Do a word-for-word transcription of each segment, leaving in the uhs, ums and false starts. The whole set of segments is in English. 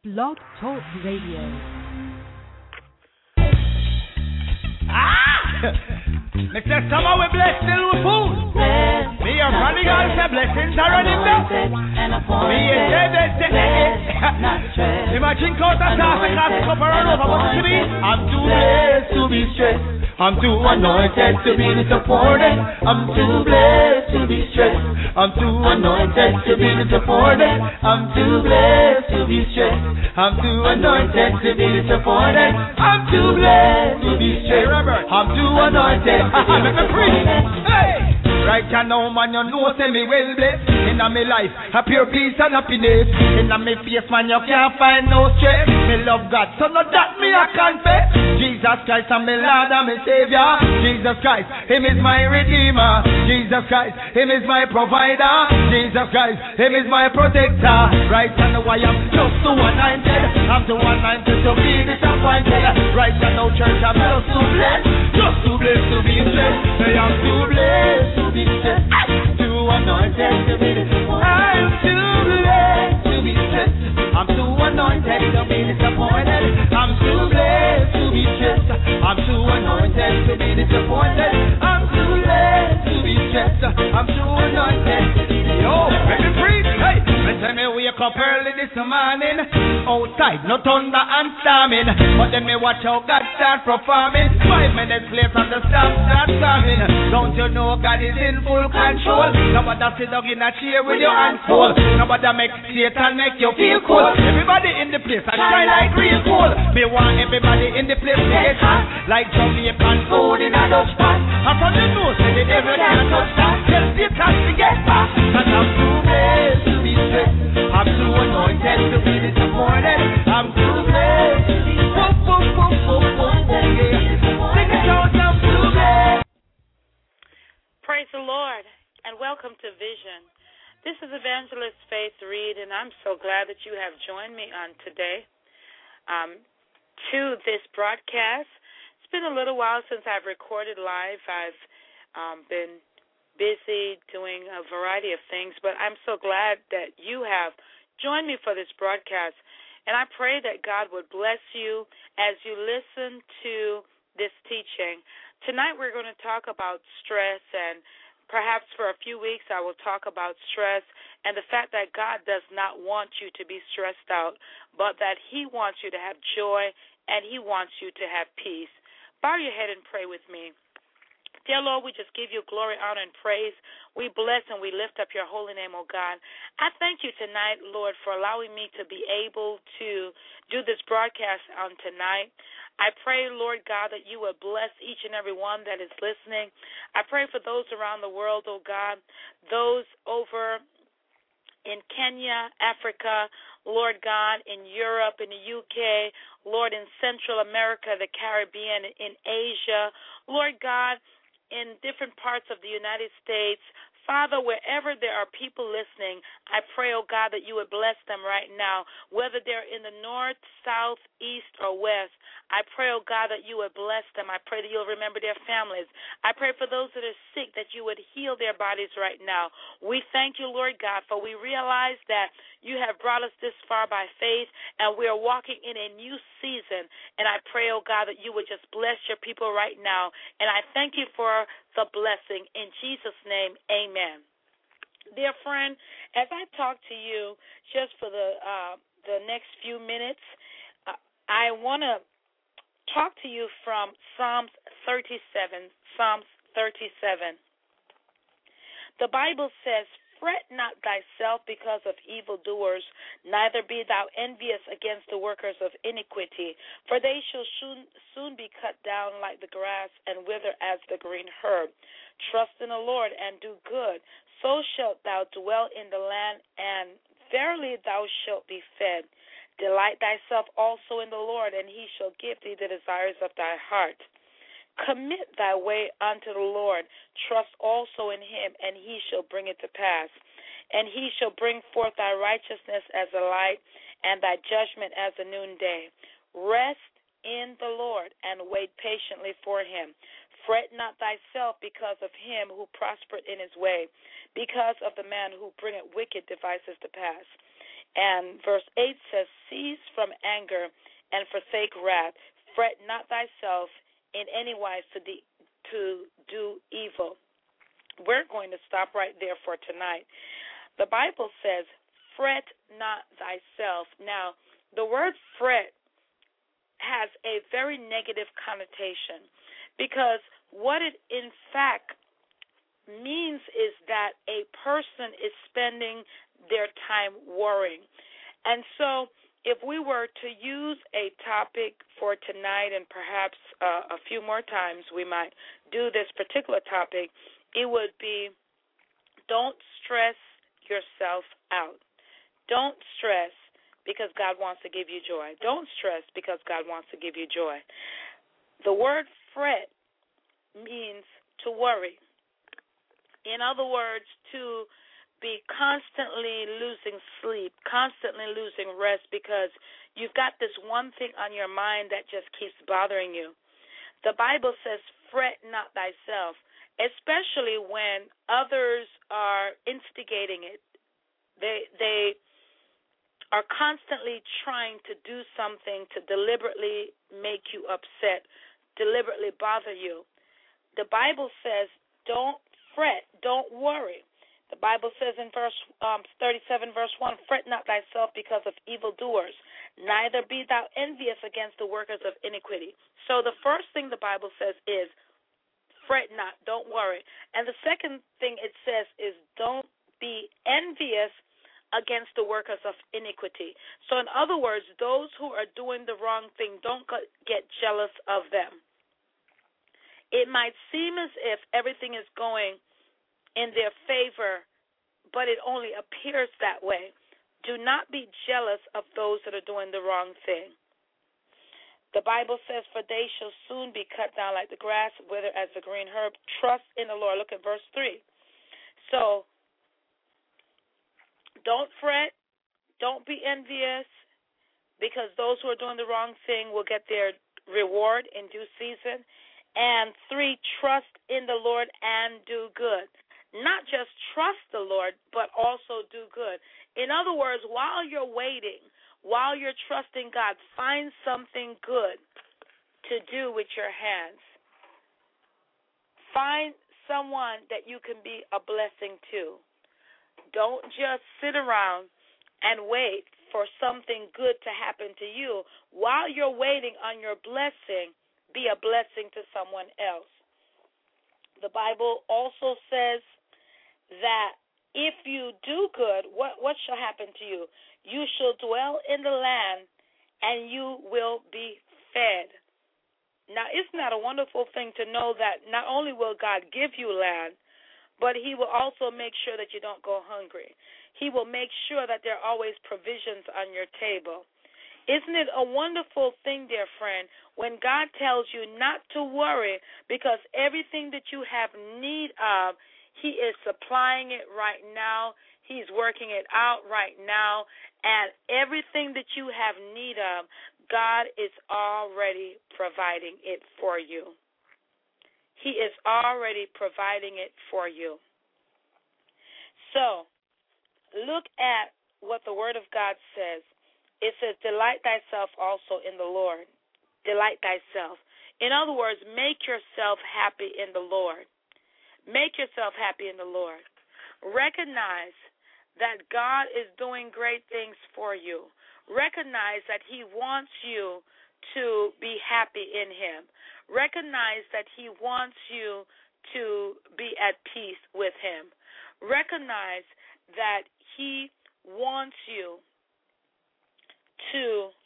Blog Talk Radio. Ah! Mister Summer, we bless still with food. Me your prodigal say blessings are running down. Me a say blessed. Imagine cause I start to cast a cup around over what to be. I'm too blessed to be stressed. I'm too anointed to be disappointed. I'm too blessed to be stressed. I'm too anointed to be disappointed. I'm too blessed to be stressed. I'm too anointed to be disappointed. I'm too blessed to be stressed. I'm too anointed. Let me preach. Hey! Right now, man, you know, say me well blessed. In my life, a pure peace and happiness. In my face, man, you can't find no stress. Me love God, so not that me I confess. Jesus Christ, I'm my Lord and my Savior. Jesus Christ, Him is my Redeemer. Jesus Christ, Him is my Provider. Jesus Christ, Him is my Protector. Right now, I am just too anointed. I'm too anointed to be disappointed. Right now, church, I'm just too blessed. Just too blessed to be stressed. I am too blessed to be stressed. Too anointed to be disappointed. I'm too blessed to be stressed. I'm too anointed to be disappointed. I'm too blessed to be stressed. I'm too anointed to be disappointed. I'm too blessed to be stressed. I'm too anointed to be disappointed. Yo, let me breathe. Hey, let me wake up early this morning. Outside, no thunder and storming. But then me watch how God start performing. Five minutes later, the storm start coming. Don't you know God is in full control? Nobody sit down in a chair with your hands full. Nobody make Satan make you feel cool. Everybody in the place, I shine like real cool. Me want everybody in the place to get hot, like Jamaican food in a Dutch pot. And from the nose, say the devil can't touch that. Tell Satan to get back. Cause I'm too blessed to be stressed. I'm too anointed to be disappointed. I'm too blessed to be boom, boom, boom, boom, boom, boom, yeah. Sing it out, I'm too blessed. Praise the Lord, and welcome to Vision. This is Evangelist Faith Reed, and I'm so glad that you have joined me on today um, to this broadcast. It's been a little while since I've recorded live. I've um, been busy doing a variety of things, but I'm so glad that you have joined me for this broadcast, and I pray that God would bless you as you listen to this teaching. Tonight we're going to talk about stress, and perhaps for a few weeks I will talk about stress and the fact that God does not want you to be stressed out, but that He wants you to have joy and He wants you to have peace. Bow your head and pray with me. Dear Lord, we just give you glory, honor, and praise. We bless and we lift up your holy name, oh God. I thank you tonight, Lord, for allowing me to be able to do this broadcast on tonight. I pray, Lord God, that you would bless each and every one that is listening. I pray for those around the world, oh God, those over in Kenya, Africa, Lord God, in Europe, in the U K, Lord, in Central America, the Caribbean, in Asia, Lord God, in different parts of the United States. Father, wherever there are people listening, I pray, oh God, that you would bless them right now, whether they're in the north, south, east, or west. I pray, oh God, that you would bless them. I pray that you'll remember their families. I pray for those that are sick that you would heal their bodies right now. We thank you, Lord God, for we realize that you have brought us this far by faith, and we are walking in a new season. And I pray, oh God, that you would just bless your people right now. And I thank you for the blessing. In Jesus' name, amen. Dear friend, as I talk to you just for the uh, the next few minutes, uh, I want to talk to you from Psalms thirty-seven. Psalms thirty-seven. The Bible says, "Fret not thyself because of evildoers, neither be thou envious against the workers of iniquity, for they shall soon, soon be cut down like the grass and wither as the green herb. Trust in the Lord and do good, so shalt thou dwell in the land, and verily thou shalt be fed. Delight thyself also in the Lord, and he shall give thee the desires of thy heart. Commit thy way unto the Lord. Trust also in him, and he shall bring it to pass. And he shall bring forth thy righteousness as a light, and thy judgment as a noonday. Rest in the Lord, and wait patiently for him. Fret not thyself because of him who prospered in his way, because of the man who bringeth wicked devices to pass." And verse eight says, "Cease from anger and forsake wrath. Fret not thyself in any wise to, de- to do evil. We're going to stop right there for tonight. The Bible says, fret not thyself. Now, the word fret has a very negative connotation because what it in fact means is that a person is spending their time worrying. And so if we were to use a topic for tonight, and perhaps uh, a few more times we might do this particular topic, it would be, don't stress yourself out. Don't stress because God wants to give you joy. Don't stress because God wants to give you joy. The word fret means to worry. In other words, to be constantly losing sleep, constantly losing rest because you've got this one thing on your mind that just keeps bothering you. The Bible says, fret not thyself, especially when others are instigating it. They they are constantly trying to do something to deliberately make you upset, deliberately bother you. The Bible says, don't fret, don't worry. The Bible says in verse um, thirty-seven, verse one, fret not thyself because of evildoers, neither be thou envious against the workers of iniquity. So the first thing the Bible says is, fret not, don't worry. And the second thing it says is, don't be envious against the workers of iniquity. So in other words, those who are doing the wrong thing, don't get jealous of them. It might seem as if everything is going in their favor, but it only appears that way. Do not be jealous of those that are doing the wrong thing. The Bible says, for they shall soon be cut down like the grass, wither as the green herb. Trust in the Lord. Look at verse three. So, don't fret. Don't be envious, because those who are doing the wrong thing will get their reward in due season. And three, trust in the Lord and do good. Not just trust the Lord, but also do good. In other words, while you're waiting, while you're trusting God, find something good to do with your hands. Find someone that you can be a blessing to. Don't just sit around and wait for something good to happen to you. While you're waiting on your blessing, be a blessing to someone else. The Bible also says that if you do good, what, what shall happen to you? You shall dwell in the land, and you will be fed. Now, isn't that a wonderful thing to know that not only will God give you land, but he will also make sure that you don't go hungry. He will make sure that there are always provisions on your table. Isn't it a wonderful thing, dear friend, when God tells you not to worry because everything that you have need of, he is supplying it right now. He's working it out right now. And everything that you have need of, God is already providing it for you. He is already providing it for you. So, look at what the Word of God says. It says, delight thyself also in the Lord. Delight thyself. In other words, make yourself happy in the Lord. Make yourself happy in the Lord. Recognize that God is doing great things for you. Recognize that he wants you to be happy in him. Recognize that he wants you to be at peace with him. Recognize that he wants you to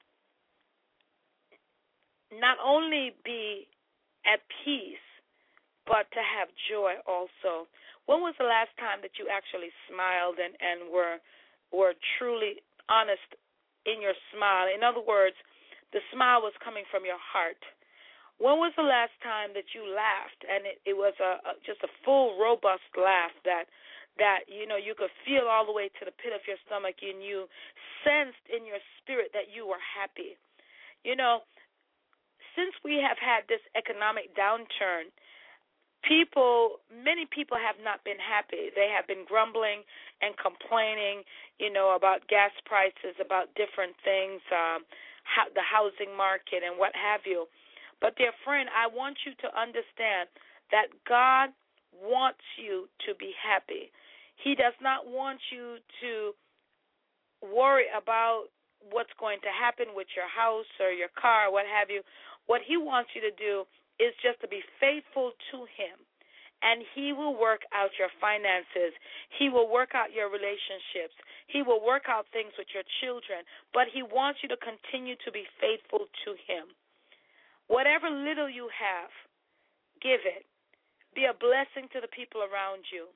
not only be at peace, but to have joy also. When was the last time that you actually smiled and, and were were truly honest in your smile? In other words, the smile was coming from your heart. When was the last time that you laughed and it, it was a, a just a full, robust laugh that, that, you know, you could feel all the way to the pit of your stomach and you sensed in your spirit that you were happy? You know, since we have had this economic downturn, people, many people have not been happy. They have been grumbling and complaining, you know, about gas prices, about different things, um, how, the housing market and what have you. But, dear friend, I want you to understand that God wants you to be happy. He does not want you to worry about what's going to happen with your house or your car, what have you. What he wants you to do is just to be faithful to him, and he will work out your finances. He will work out your relationships. He will work out things with your children, but he wants you to continue to be faithful to him. Whatever little you have, give it. Be a blessing to the people around you.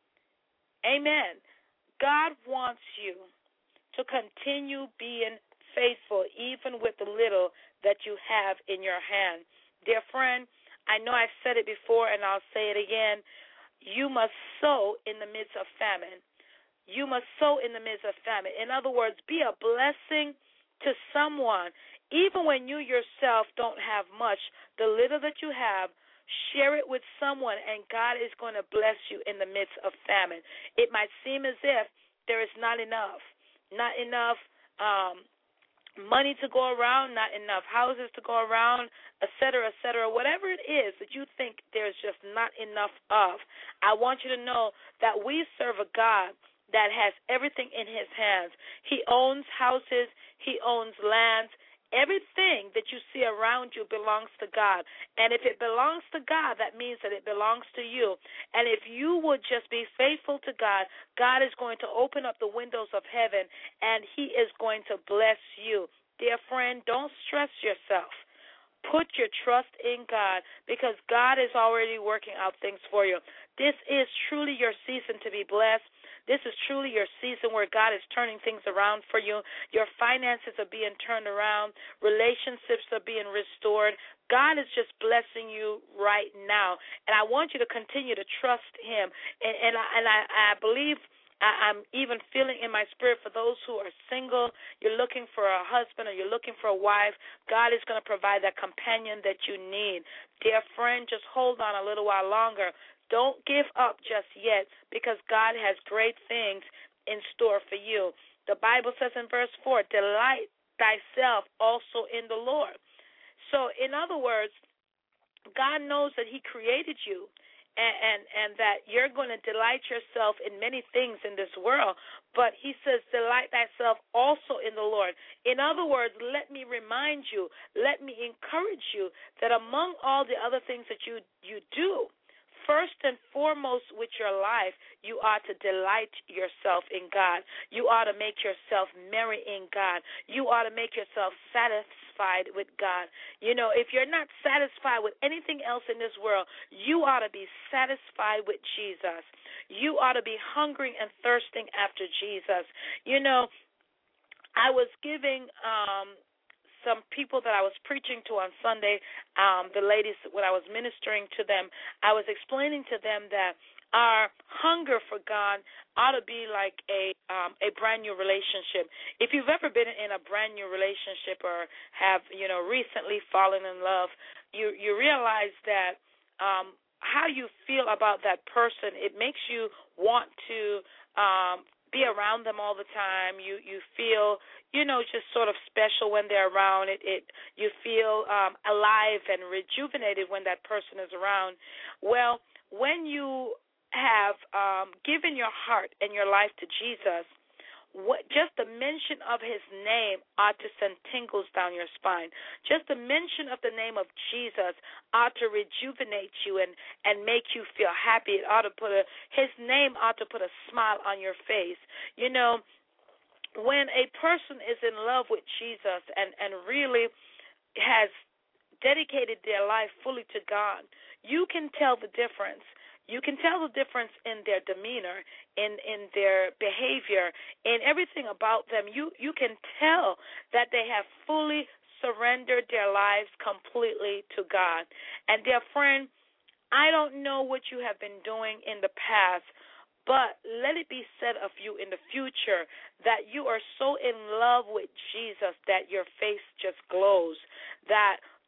Amen. God wants you to continue being faithful, even with the little that you have in your hand. Dear friend, I know I've said it before, and I'll say it again. You must sow in the midst of famine. You must sow in the midst of famine. In other words, be a blessing to someone. Even when you yourself don't have much, the little that you have, share it with someone, and God is going to bless you in the midst of famine. It might seem as if there is not enough, not enough um money to go around, not enough houses to go around, et cetera, et cetera. Whatever it is that you think there's just not enough of, I want you to know that we serve a God that has everything in his hands. He owns houses. He owns lands. Everything that you see around you belongs to God. And if it belongs to God, that means that it belongs to you. And if you would just be faithful to God, God is going to open up the windows of heaven, and he is going to bless you. Dear friend, don't stress yourself. Put your trust in God, because God is already working out things for you. This is truly your season to be blessed. This is truly your season where God is turning things around for you. Your finances are being turned around. Relationships are being restored. God is just blessing you right now. And I want you to continue to trust him. And, and, I, and I, I believe I, I'm even feeling in my spirit for those who are single, you're looking for a husband or you're looking for a wife, God is going to provide that companion that you need. Dear friend, just hold on a little while longer. Don't give up just yet, because God has great things in store for you. The Bible says in verse four, delight thyself also in the Lord. So, in other words, God knows that he created you, and, and, and that you're going to delight yourself in many things in this world. But he says, delight thyself also in the Lord. In other words, let me remind you, let me encourage you that among all the other things that you, you do, first and foremost with your life, you ought to delight yourself in God. You ought to make yourself merry in God. You ought to make yourself satisfied with God. You know, if you're not satisfied with anything else in this world, you ought to be satisfied with Jesus. You ought to be hungering and thirsting after Jesus. You know, I was giving um some people that I was preaching to on Sunday, um, the ladies, when I was ministering to them, I was explaining to them that our hunger for God ought to be like a um, a brand new relationship. If you've ever been in a brand new relationship or have, you know, recently fallen in love, you you realize that um, how you feel about that person, it makes you want to um, be around them all the time. You you feel, you know, just sort of special when they're around. It, it you feel um, alive and rejuvenated when that person is around. Well, when you have um, given your heart and your life to Jesus, what, just the mention of his name ought to send tingles down your spine. Just the mention of the name of Jesus ought to rejuvenate you and, and make you feel happy. It ought to put a, his name ought to put a smile on your face. You know, when a person is in love with Jesus and, and really has dedicated their life fully to God, you can tell the difference. You can tell the difference in their demeanor, in, in their behavior, in everything about them. You you can tell that they have fully surrendered their lives completely to God. And dear friend, I don't know what you have been doing in the past, but let it be said of you in the future that you are so in love with Jesus that your face just glows, that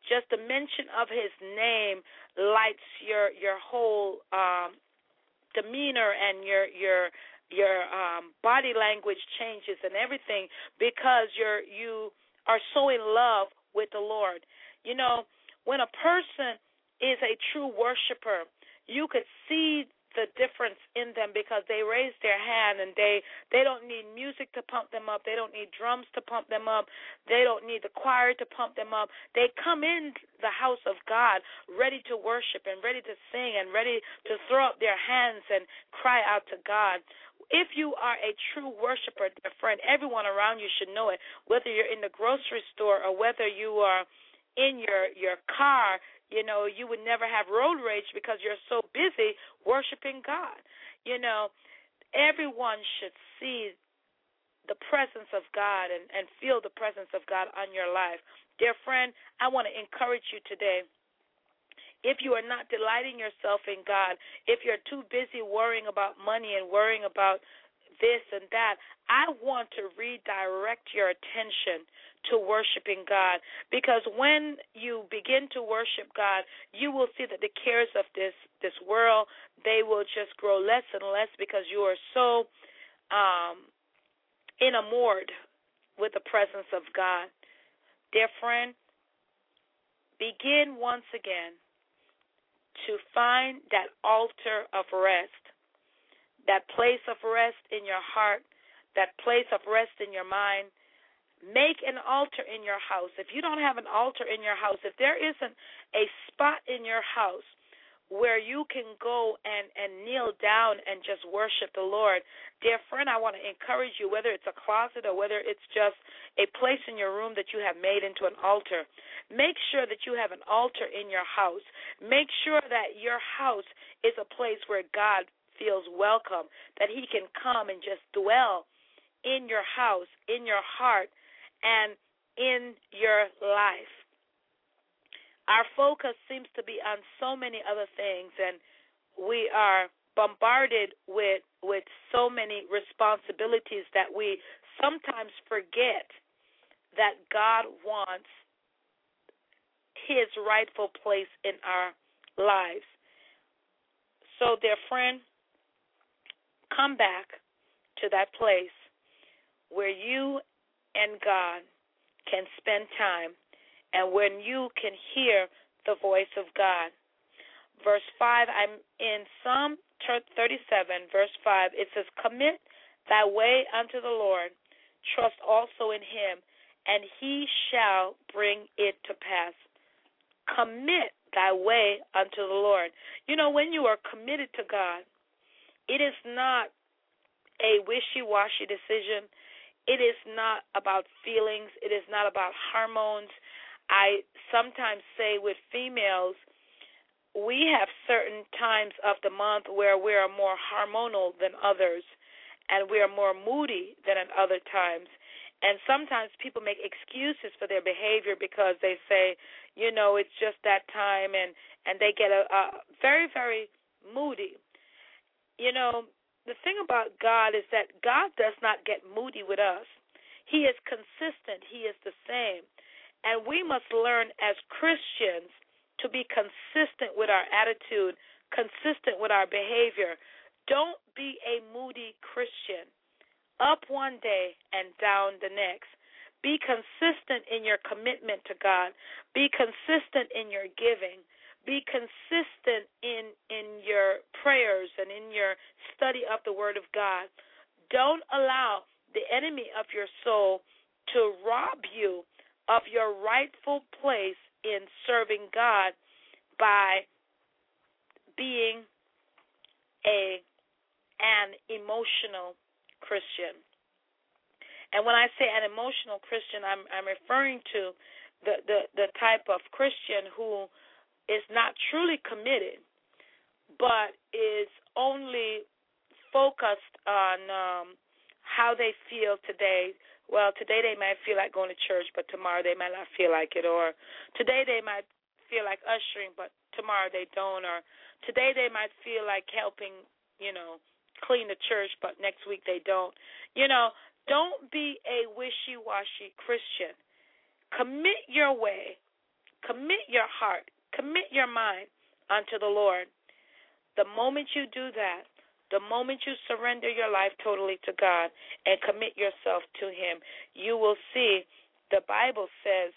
just the mention of his name lights your your whole um, demeanor, and your your your um, body language changes and everything, because you're you are so in love with the Lord. You know, when a person is a true worshiper, you could see the difference in them, because they raise their hand, and they they don't need music to pump them up. They don't need drums to pump them up. They don't need the choir to pump them up. They come in the house of God ready to worship and ready to sing and ready to throw up their hands and cry out to God. If you are a true worshiper, dear friend, everyone around you should know it, whether you're in the grocery store or whether you are in your, your car. You know, you would never have road rage because you're so busy worshiping God. You know, everyone should see the presence of God and, and feel the presence of God on your life. Dear friend, I want to encourage you today. If you are not delighting yourself in God, if you're too busy worrying about money and worrying about this and that, I want to redirect your attention to worshiping God, because when you begin to worship God, you will see that the cares of this this world, they will just grow less and less, because you are so um, enamored with the presence of God. Dear friend, begin once again to find that altar of rest, that place of rest in your heart, that place of rest in your mind. Make an altar in your house. If you don't have an altar in your house, if there isn't a spot in your house where you can go and, and kneel down and just worship the Lord, dear friend, I want to encourage you, whether it's a closet or whether it's just a place in your room that you have made into an altar, make sure that you have an altar in your house. Make sure that your house is a place where God feels welcome, that he can come and just dwell in your house, in your heart, and in your life. Our focus seems to be on so many other things, and we are bombarded with with so many responsibilities that we sometimes forget that God wants his rightful place in our lives. So, dear friend, come back to that place where you and God can spend time, and when you can hear the voice of God. Verse five, I'm in Psalm thirty-seven, verse five. It says, commit thy way unto the Lord, trust also in him, and he shall bring it to pass. Commit thy way unto the Lord. You know, when you are committed to God, it is not a wishy-washy decision. It is not about feelings. It is not about hormones. I sometimes say with females, we have certain times of the month where we are more hormonal than others, and we are more moody than at other times. And sometimes people make excuses for their behavior because they say, you know, it's just that time, and, and they get a, a very, very moody. You know, the thing about God is that God does not get moody with us. He is consistent. He is the same. And we must learn as Christians to be consistent with our attitude, consistent with our behavior. Don't be a moody Christian, up one day and down the next. Be consistent in your commitment to God. Be consistent in your giving. Be consistent in, in your prayers and in your study of the Word of God. Don't allow the enemy of your soul to rob you of your rightful place in serving God by being a an emotional Christian. And when I say an emotional Christian, I'm I'm referring to the, the, the type of Christian who is not truly committed, but is only focused on um, how they feel today. Well, today they might feel like going to church, but tomorrow they might not feel like it. Or today they might feel like ushering, but tomorrow they don't. Or today they might feel like helping, you know, clean the church, but next week they don't. You know, don't be a wishy-washy Christian. Commit your way. Commit your heart, commit your mind unto the Lord. The moment you do that, the moment you surrender your life totally to God and commit yourself to Him, you will see the Bible says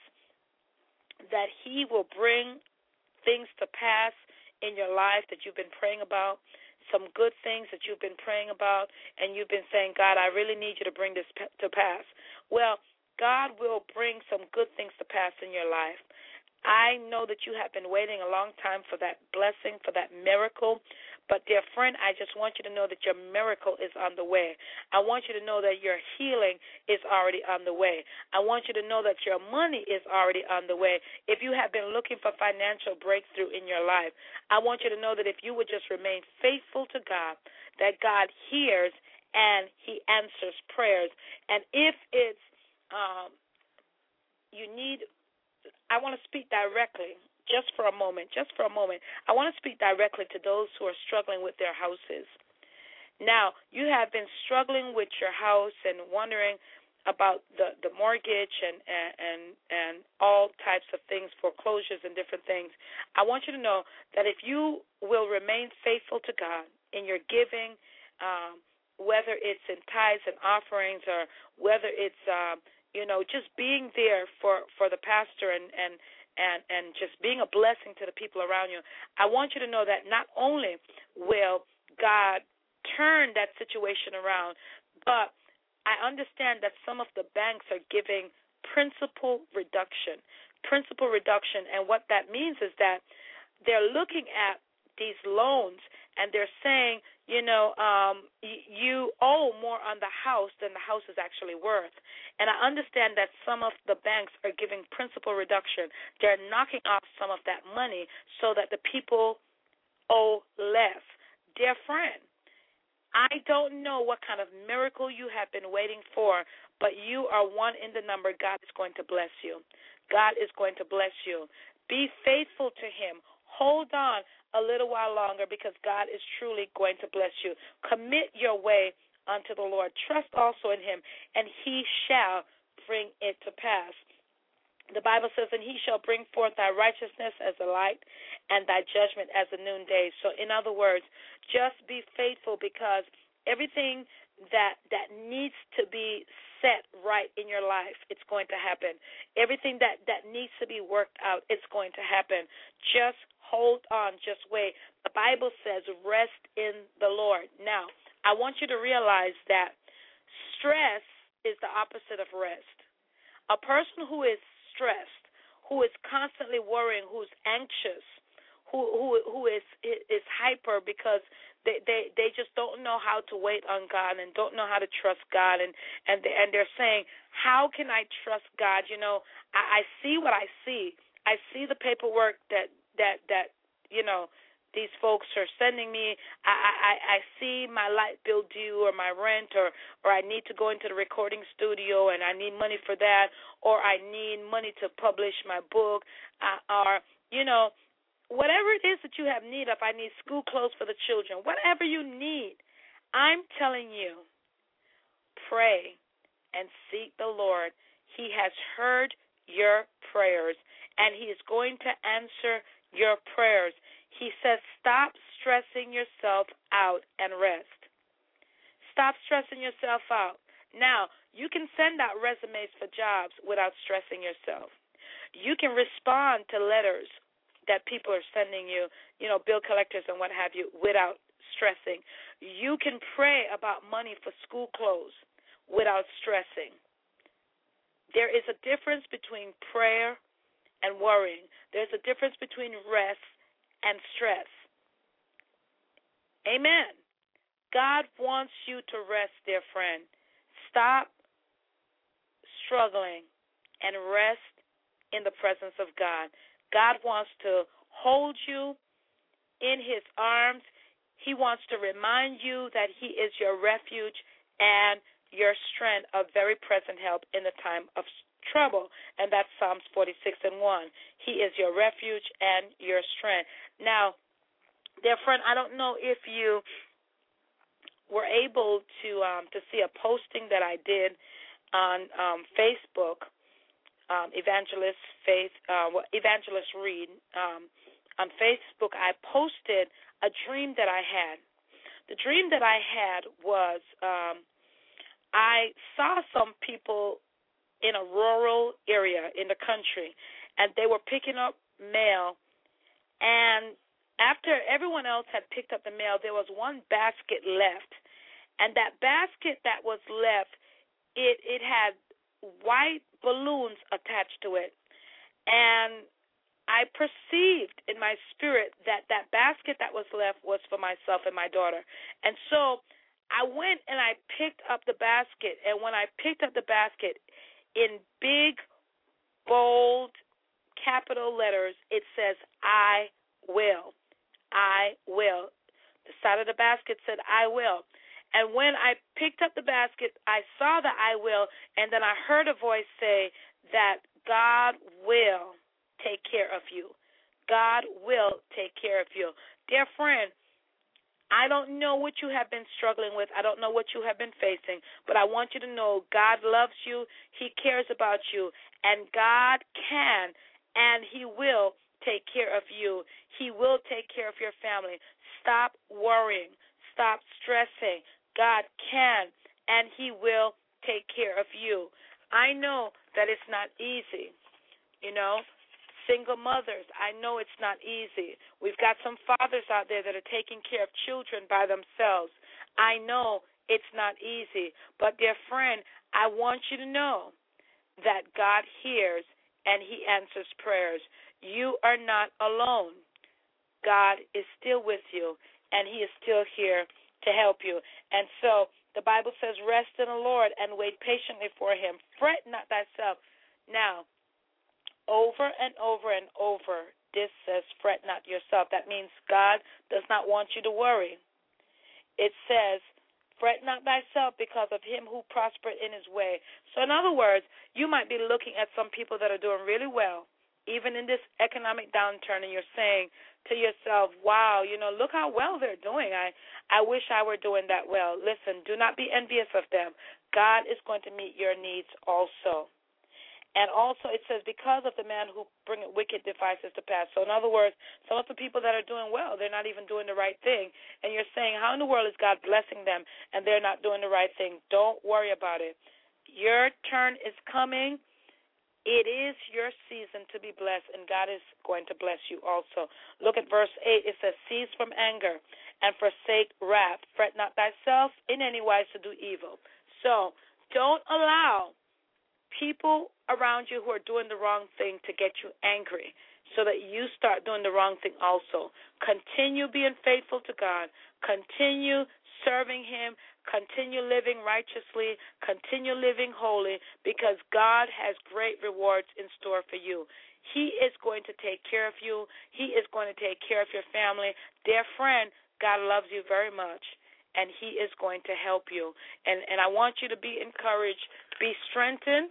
that He will bring things to pass in your life that you've been praying about, some good things that you've been praying about, and you've been saying, God, I really need you to bring this to pass. Well, God will bring some good things to pass in your life. I know that you have been waiting a long time for that blessing, for that miracle. But, dear friend, I just want you to know that your miracle is on the way. I want you to know that your healing is already on the way. I want you to know that your money is already on the way. If you have been looking for financial breakthrough in your life, I want you to know that if you would just remain faithful to God, that God hears and He answers prayers. And if it's um, you need, I want to speak directly. Just for a moment, just for a moment, I want to speak directly to those who are struggling with their houses. Now, you have been struggling with your house and wondering about the, the mortgage and, and, and all types of things, foreclosures and different things. I want you to know that if you will remain faithful to God in your giving, um, whether it's in tithes and offerings or whether it's, um, you know, just being there for, for the pastor and, and And, and just being a blessing to the people around you, I want you to know that not only will God turn that situation around, but I understand that some of the banks are giving principal reduction. Principal reduction, and what that means is that they're looking at these loans and they're saying, you know, um, y- you owe more on the house than the house is actually worth. And I understand that some of the banks are giving principal reduction. They're knocking off some of that money so that the people owe less. Dear friend, I don't know what kind of miracle you have been waiting for, but you are one in the number. God is going to bless you. God is going to bless you. Be faithful to Him. Hold on a little while longer because God is truly going to bless you. Commit your way unto the Lord. Trust also in Him, and He shall bring it to pass. The Bible says, and He shall bring forth thy righteousness as the light and thy judgment as the noonday. So in other words, just be faithful because everything that that needs to be set right in your life, it's going to happen. Everything that, that needs to be worked out, it's going to happen. Just hold on, just wait. The Bible says rest in the Lord. Now, I want you to realize that stress is the opposite of rest. A person who is stressed, who is constantly worrying, who's anxious, who who who is is hyper because they, they, they just don't know how to wait on God and don't know how to trust God, and and they, and they're saying, how can I trust God? You know, I, I see what I see. I see the paperwork that that that you know these folks are sending me. I, I, I see my light bill due or my rent, or, or I need to go into the recording studio and I need money for that, or I need money to publish my book, uh, or, you know, whatever it is that you have need of. I need school clothes for the children. Whatever you need, I'm telling you, pray and seek the Lord. He has heard your prayers, and He is going to answer your prayers. He says, stop stressing yourself out and rest. Stop stressing yourself out. Now, you can send out resumes for jobs without stressing yourself. You can respond to letters that people are sending you, you know, bill collectors and what have you, without stressing. You can pray about money for school clothes without stressing. There is a difference between prayer and worrying. There's a difference between rest and stress. Amen. God wants you to rest, dear friend. Stop struggling and rest in the presence of God. God wants to hold you in His arms. He wants to remind you that He is your refuge and your strength, a very present help in the time of trouble. And that's Psalms forty-six and one. He is your refuge and your strength. Now, dear friend, I don't know if you were able to um, to see a posting that I did on um, Facebook um, Evangelist Faith, uh, Evangelist Reed. Um, on Facebook, I posted a dream that I had. The dream that I had was um, I saw some people in a rural area in the country, and they were picking up mail. And after everyone else had picked up the mail, there was one basket left. And that basket that was left, it, it had white balloons attached to it. And I perceived in my spirit that that basket that was left was for myself and my daughter. And so I went and I picked up the basket. And when I picked up the basket, in big, bold, capital letters, it says, I will. I will. The side of the basket said, I will. And when I picked up the basket, I saw the I will, and then I heard a voice say that God will take care of you. God will take care of you. Dear friend, I don't know what you have been struggling with. I don't know what you have been facing, but I want you to know God loves you. He cares about you, and God can and He will take care of you. He will take care of your family. Stop worrying. Stop stressing. God can and He will take care of you. I know that it's not easy, you know. Single mothers, I know it's not easy. We've got some fathers out there that are taking care of children by themselves. I know it's not easy. But, dear friend, I want you to know that God hears and He answers prayers. You are not alone. God is still with you, and He is still here to help you. And so the Bible says, rest in the Lord and wait patiently for Him. Fret not thyself. Now, over and over and over, this says, fret not yourself. That means God does not want you to worry. It says, fret not thyself because of him who prospered in his way. So in other words, you might be looking at some people that are doing really well, even in this economic downturn, and you're saying to yourself, wow, you know, look how well they're doing. I, I wish I were doing that well. Listen, do not be envious of them. God is going to meet your needs also. And also it says, because of the man who bringeth wicked devices to pass. So in other words, some of the people that are doing well, they're not even doing the right thing. And you're saying, how in the world is God blessing them and they're not doing the right thing? Don't worry about it. Your turn is coming. It is your season to be blessed, and God is going to bless you also. Look at verse eight. It says, cease from anger and forsake wrath. Fret not thyself in any wise to do evil. So don't allow people around you who are doing the wrong thing to get you angry so that you start doing the wrong thing also. Continue being faithful to God. Continue serving Him. Continue living righteously. Continue living holy, because God has great rewards in store for you. He is going to take care of you. He is going to take care of your family. Dear friend, God loves you very much, and He is going to help you. And, and I want you to be encouraged, be strengthened,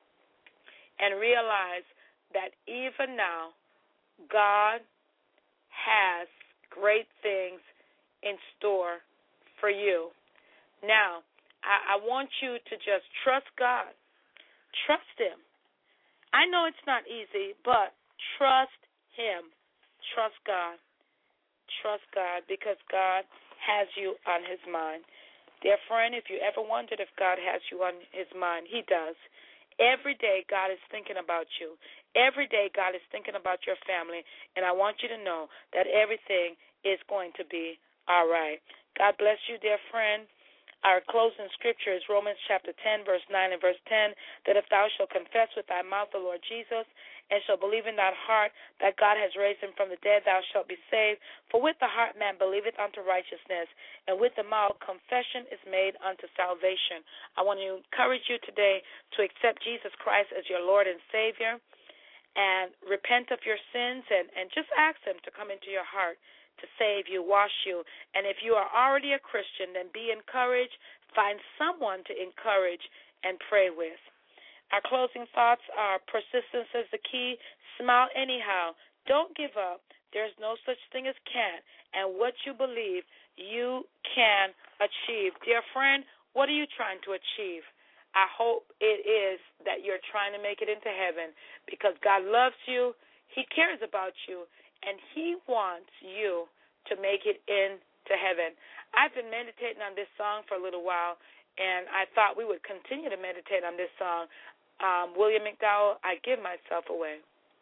and realize that even now, God has great things in store for you. Now, I, I want you to just trust God. Trust Him. I know it's not easy, but trust Him. Trust God. Trust God, because God has you on His mind. Dear friend, if you ever wondered if God has you on His mind, He does. Every day, God is thinking about you. Every day, God is thinking about your family, and I want you to know that everything is going to be all right. God bless you, dear friend. Our closing scripture is Romans chapter ten, verse nine and verse ten, that if thou shalt confess with thy mouth the Lord Jesus, and shalt believe in thy heart that God has raised him from the dead, thou shalt be saved. For with the heart man believeth unto righteousness, and with the mouth confession is made unto salvation. I want to encourage you today to accept Jesus Christ as your Lord and Savior, and repent of your sins, and, and just ask Him to come into your heart to save you, wash you. And if you are already a Christian, then be encouraged. Find someone to encourage and pray with. Our closing thoughts are: persistence is the key. Smile anyhow. Don't give up. There's no such thing as can't. And what you believe, you can achieve. Dear friend, what are you trying to achieve? I hope it is that you're trying to make it into heaven, because God loves you, He cares about you, and He wants you to make it into heaven. I've been meditating on this song for a little while, and I thought we would continue to meditate on this song. Um, William McDowell, I Give Myself Away.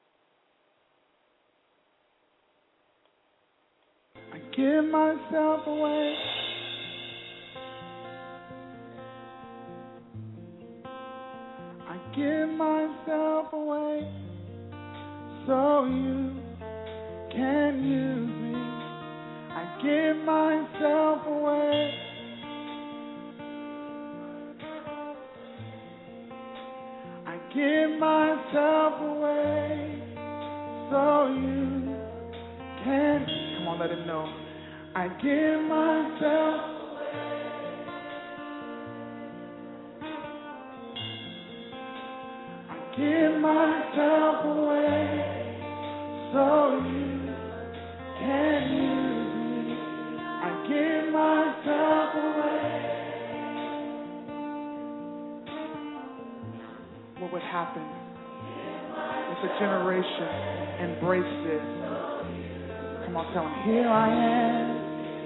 I give myself away. I give myself away so you can use me. I give myself away. I give myself away so you can. Come on, let him know. I give myself away. I give myself away so you can use me. I give myself away. What would happen if a generation embraced this? Come on, tell him, here I am,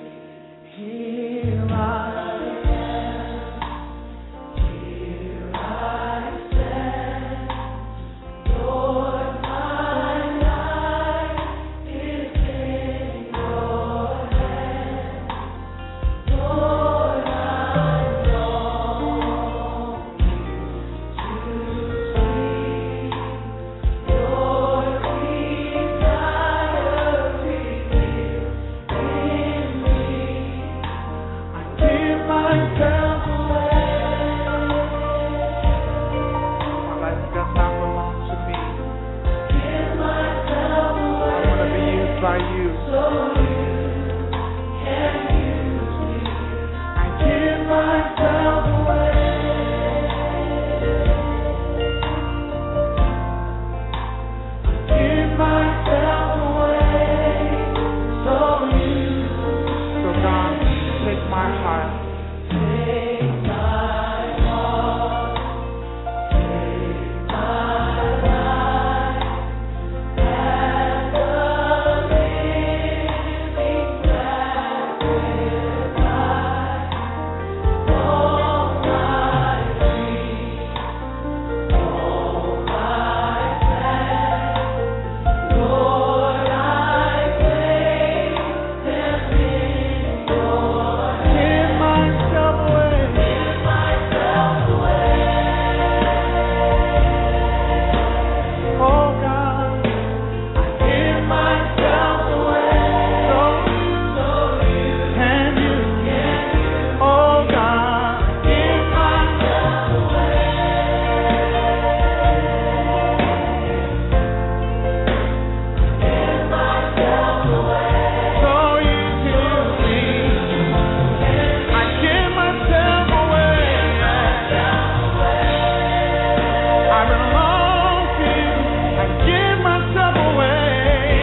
here I am, here I stand, Lord, my life is in your hands, Lord, I long to see your desire revealed in me. I give myself away. My life does not belong to me. Give myself away. I want to be used by you. So you can use me. I give myself away. I give myself away. So you. So God, take my heart. Take my heart. Take my life. As a living sacrifice. All my dreams, all my plans, Lord, I place them in your hands. Give myself away. Give myself away. Oh God, I give myself away. So you can use. Oh God, I give myself away. Give myself away. So you can use me. I give myself away. I belong to you. I give myself away.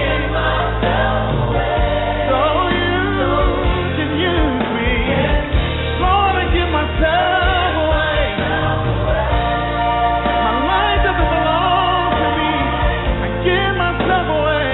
So you can use me. Lord, I give myself away. My life doesn't belong to me. I give myself away.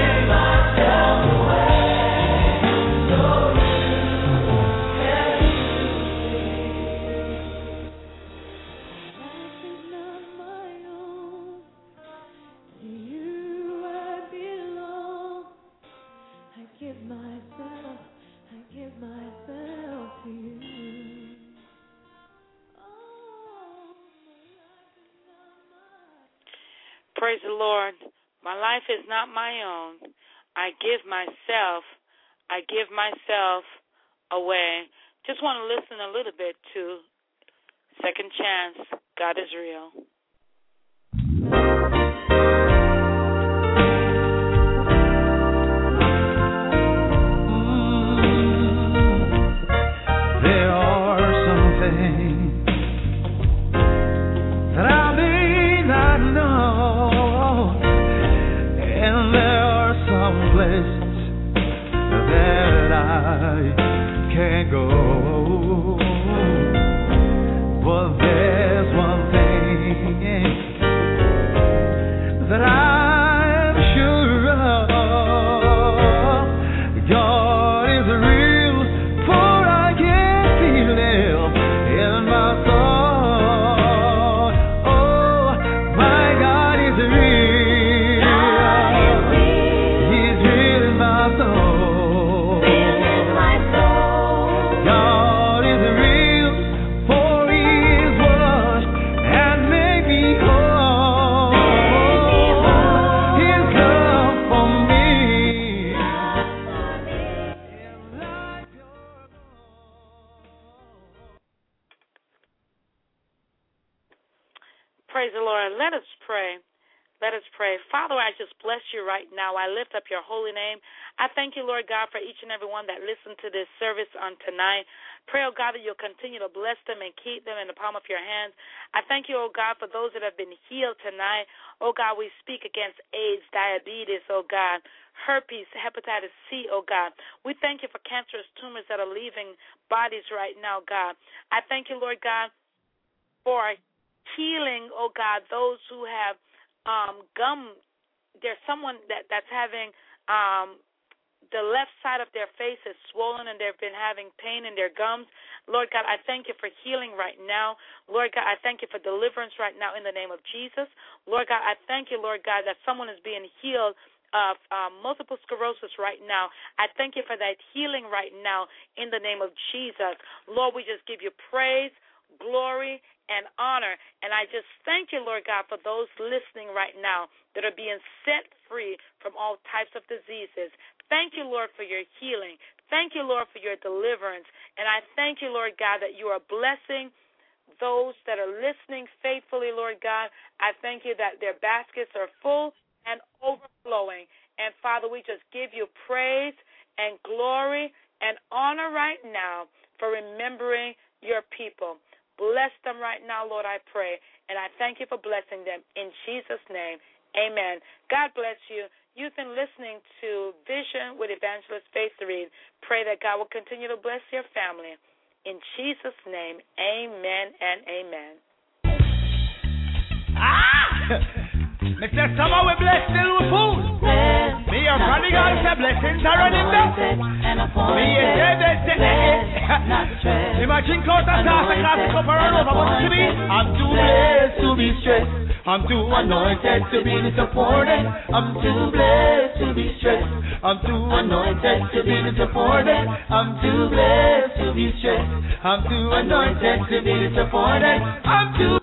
Life is not my own. To you I belong. I give myself, I give myself to you. Oh, my life is not mine. Praise the Lord. My life is not my own. I give myself, I give myself away. Just want to listen a little bit to Second Chance, God is Real. There are some things that I may not know, and there are some places that I can't go. But there's Let us pray. Father, I just bless you right now. I lift up your holy name. I thank you, Lord God, for each and every one that listened to this service on tonight. Pray, oh God, that you'll continue to bless them and keep them in the palm of your hands. I thank you, oh God, for those that have been healed tonight. Oh God, we speak against AIDS, diabetes, oh God, herpes, hepatitis C, oh God. We thank you for cancerous tumors that are leaving bodies right now, God. I thank you, Lord God, for healing, oh God, those who have um, gum. There's someone that, that's having um, the left side of their face is swollen and they've been having pain in their gums. Lord God, I thank you for healing right now. Lord God, I thank you for deliverance right now in the name of Jesus. Lord God, I thank you, Lord God, that someone is being healed of um, multiple sclerosis right now. I thank you for that healing right now in the name of Jesus. Lord, we just give you praise, glory, and honor. And I just thank you, Lord God, for those listening right now that are being set free from all types of diseases. Thank you, Lord, for your healing. Thank you, Lord, for your deliverance. And I thank you, Lord God, that you are blessing those that are listening faithfully, Lord God. I thank you that their baskets are full and overflowing. And, Father, we just give you praise and glory and honor right now for remembering your people. Bless them right now, Lord, I pray. And I thank you for blessing them. In Jesus' name, amen. God bless you. You've been listening to Vision with Evangelist Faith Reed. Pray that God will continue to bless your family. In Jesus' name, amen and amen. Ah! Mister Summer, we bless still with food. Me, your prodigal, the blessings are running down. Me, you say they say, imagine close and cast a cast a cup around over what's to be. I'm too blessed to be stressed. I'm too anointed to be disappointed. I'm too blessed to be stressed. I'm too anointed to be disappointed. I'm too blessed to be stressed. I'm too anointed to be disappointed. I'm too